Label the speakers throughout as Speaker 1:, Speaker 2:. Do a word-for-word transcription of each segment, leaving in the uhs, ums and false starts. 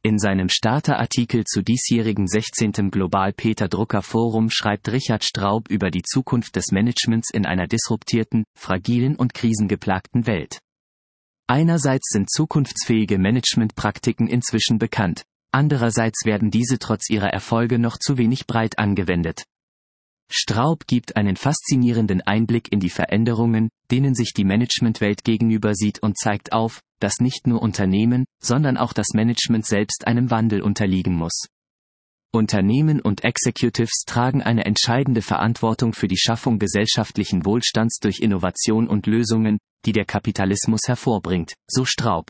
Speaker 1: In seinem Starter-Artikel zu diesjährigen sechzehnten Global Peter Drucker Forum schreibt Richard Straub über die Zukunft des Managements in einer disruptierten, fragilen und krisengeplagten Welt. Einerseits sind zukunftsfähige Managementpraktiken inzwischen bekannt, andererseits werden diese trotz ihrer Erfolge noch zu wenig breit angewendet. Straub gibt einen faszinierenden Einblick in die Veränderungen, denen sich die Managementwelt gegenüber sieht und zeigt auf, dass nicht nur Unternehmen, sondern auch das Management selbst einem Wandel unterliegen muss. Unternehmen und Executives tragen eine entscheidende Verantwortung für die Schaffung gesellschaftlichen Wohlstands durch Innovation und Lösungen, die der Kapitalismus hervorbringt, so Straub.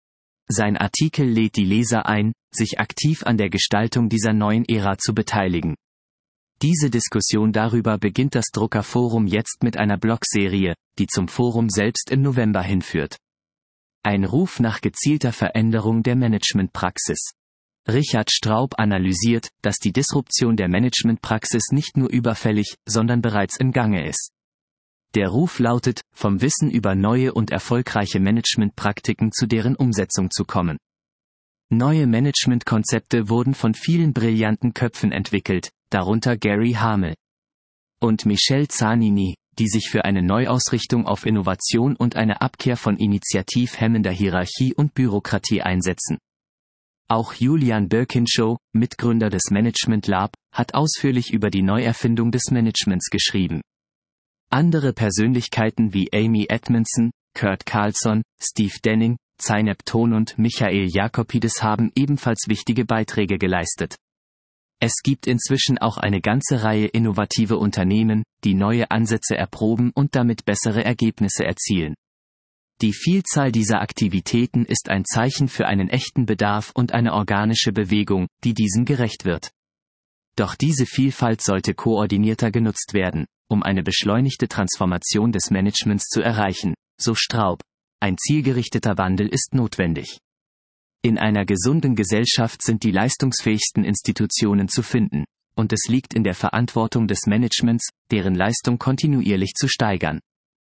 Speaker 1: Sein Artikel lädt die Leser ein, sich aktiv an der Gestaltung dieser neuen Ära zu beteiligen. Diese Diskussion darüber beginnt das Drucker-Forum jetzt mit einer Blogserie, die zum Forum selbst im November hinführt. Ein Ruf nach gezielter Veränderung der Managementpraxis. Richard Straub analysiert, dass die Disruption der Managementpraxis nicht nur überfällig, sondern bereits im Gange ist. Der Ruf lautet, vom Wissen über neue und erfolgreiche Managementpraktiken zu deren Umsetzung zu kommen. Neue Managementkonzepte wurden von vielen brillanten Köpfen entwickelt, darunter Gary Hamel und Michel Zanini, die sich für eine Neuausrichtung auf Innovation und eine Abkehr von initiativhemmender Hierarchie und Bürokratie einsetzen. Auch Julian Birkinshaw, Mitgründer des Management Lab, hat ausführlich über die Neuerfindung des Managements geschrieben. Andere Persönlichkeiten wie Amy Edmondson, Kurt Carlson, Steve Denning, Zeynep Ton und Michael Jakobides haben ebenfalls wichtige Beiträge geleistet. Es gibt inzwischen auch eine ganze Reihe innovative Unternehmen, die neue Ansätze erproben und damit bessere Ergebnisse erzielen. Die Vielzahl dieser Aktivitäten ist ein Zeichen für einen echten Bedarf und eine organische Bewegung, die diesem gerecht wird. Doch diese Vielfalt sollte koordinierter genutzt werden, um eine beschleunigte Transformation des Managements zu erreichen, so Straub. Ein zielgerichteter Wandel ist notwendig. In einer gesunden Gesellschaft sind die leistungsfähigsten Institutionen zu finden, und es liegt in der Verantwortung des Managements, deren Leistung kontinuierlich zu steigern.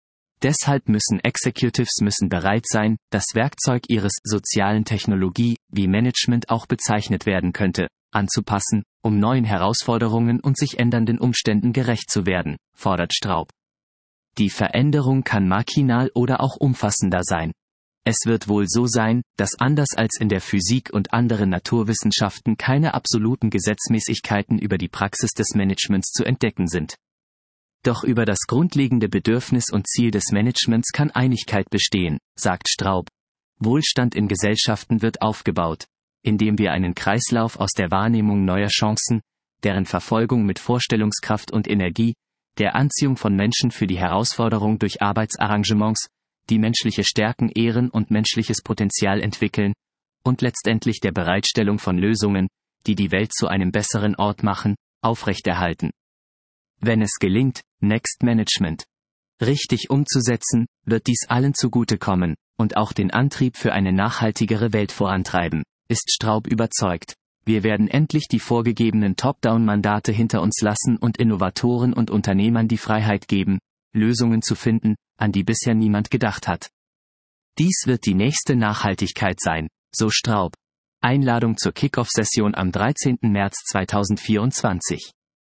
Speaker 1: Deshalb müssen Executives müssen bereit sein, das Werkzeug ihres sozialen Technologie, wie Management auch bezeichnet werden könnte, anzupassen, um neuen Herausforderungen und sich ändernden Umständen gerecht zu werden, fordert Straub. Die Veränderung kann marginal oder auch umfassender sein. Es wird wohl so sein, dass anders als in der Physik und anderen Naturwissenschaften keine absoluten Gesetzmäßigkeiten über die Praxis des Managements zu entdecken sind. Doch über das grundlegende Bedürfnis und Ziel des Managements kann Einigkeit bestehen, sagt Straub. Wohlstand in Gesellschaften wird aufgebaut, indem wir einen Kreislauf aus der Wahrnehmung neuer Chancen, deren Verfolgung mit Vorstellungskraft und Energie, der Anziehung von Menschen für die Herausforderung durch Arbeitsarrangements, die menschliche Stärken ehren und menschliches Potenzial entwickeln, und letztendlich der Bereitstellung von Lösungen, die die Welt zu einem besseren Ort machen, aufrechterhalten. Wenn es gelingt, Next Management richtig umzusetzen, wird dies allen zugutekommen und auch den Antrieb für eine nachhaltigere Welt vorantreiben, ist Straub überzeugt. Wir werden endlich die vorgegebenen Top-Down-Mandate hinter uns lassen und Innovatoren und Unternehmern die Freiheit geben, Lösungen zu finden, an die bisher niemand gedacht hat. Dies wird die nächste Nachhaltigkeit sein, so Straub. Einladung zur Kick-Off-Session am dreizehnten März zweitausendvierundzwanzig.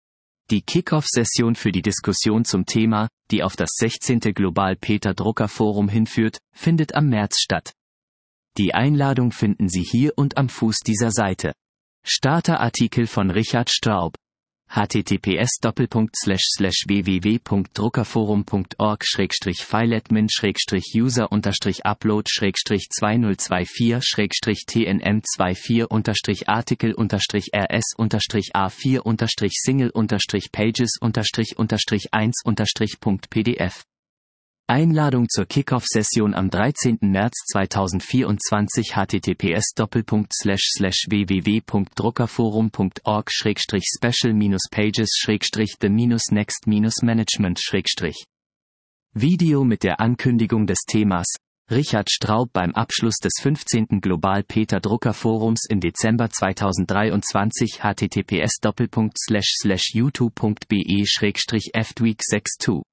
Speaker 1: Die Kick-Off-Session für die Diskussion zum Thema, die auf das sechzehnte Global Peter Drucker Forum hinführt, findet am März statt. Die Einladung finden Sie hier und am Fuß dieser Seite. Starterartikel von Richard Straub. https doppelpunkt slash slash www punkt druckerforum punkt org schrägstrich fileadmin schrägstrich user unterstrich upload schrägstrich zweitausendvierundzwanzig schrägstrich tnm vierundzwanzig unterstrich artikel unterstrich rs unterstrich a vier unterstrich single unterstrich pages unterstrich unterstrich eins unterstrich punkt pdf. Einladung zur Kick-Off-Session am dreizehnten März zweitausendvierundzwanzig https doppelpunkt slash slash www punkt druckerforum punkt org schrägstrich special pages schrägstrich the next management schrägstrich. Video mit der Ankündigung des Themas, Richard Straub beim Abschluss des fünfzehnten Global Peter Drucker Forums im Dezember zweitausenddreiundzwanzig https doppelpunkt slash slash youtube punkt be schrägstrich ftweek zweiundsechzig.